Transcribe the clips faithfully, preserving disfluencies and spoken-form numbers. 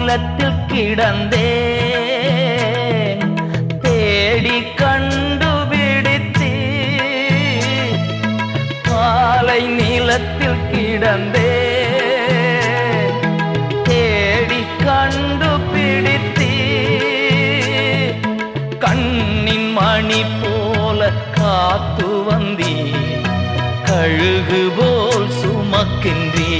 நிலத்தில் கிடந்தே தேடி கண்டுபிடித்தே பாலை நிலத்தில் கிடந்தே தேடி கண்டுபிடித்தே கண்ணின் மணி போல காத்து வந்தீ கழுகு போல் சுமக்கின்றே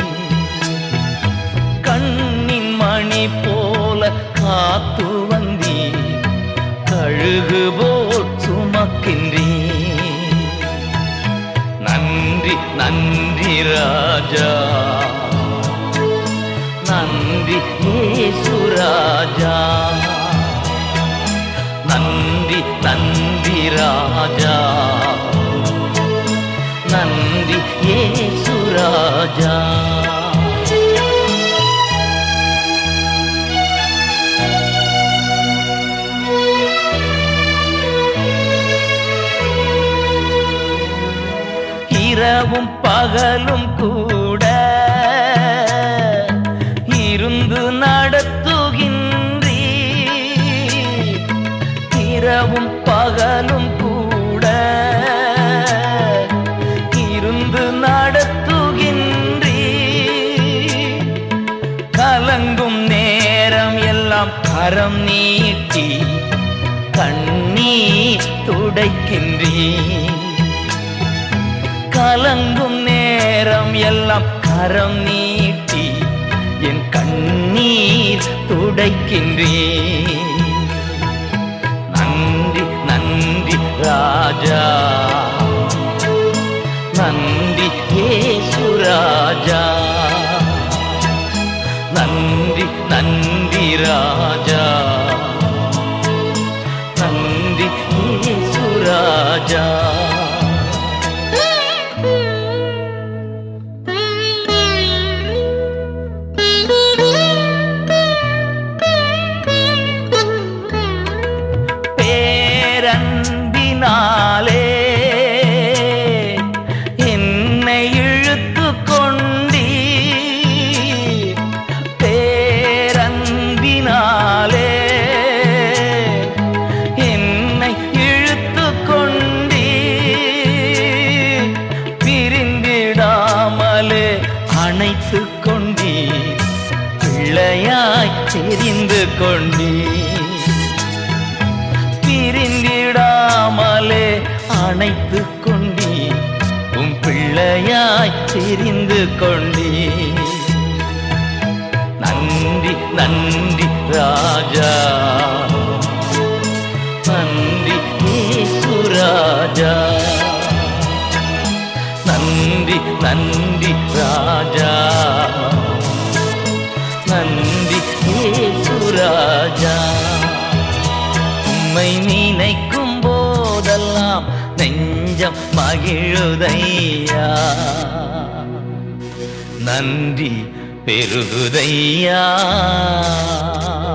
கண்ணின் மணி போல காத்து வந்தீ கழுகு போல் சுமக்கின்றே நன்றி நன்றி ராஜா நன்றி இயேசு ராஜா நன்றி நன்றி ராஜா நன்றி இயேசு ராஜா இரவும் பகலும் கூட இருந்து நடத்துகின்றீ இரவும் பகலும் கூட இருந்து நடத்துகின்றீ கலங்கும் நேரம் எல்லாம் கரம் நீட்டி கண்ணீர் துடைக்கின்றீ கலங்கும் நேரம் எல்லாம் கரம் நீட்டி என் கண்ணீர் துடைக்கின்றே நன்றி நன்றி ராஜா நன்றி இயேசு ராஜா நன்றி நன்றி ராஜா நன்றி இயேசு ராஜா பேரன்பினாலே என்னை இழுத்து கொண்டீ பேரன்பினாலே என்னை இழுத்து கொண்டீ பிரிந்திடாமலே அணைத்து கொண்டீ பிள்ளையாய் தெரிந்து கொண்டீ பிரிந்திடாமலே அணைத்து கொண்டீ உம் பிள்ளையாய் தெரிந்து கொண்டீ நன்றி நன்றி ராஜா நன்றி இயேசு ராஜா நன்றி நன்றி ராஜா நன்றி இயேசு ராஜா உம்மை நினைக்கும் போதெல்லாம் நெஞ்சம் மகிழுதையா நன்றி பெருகுதையா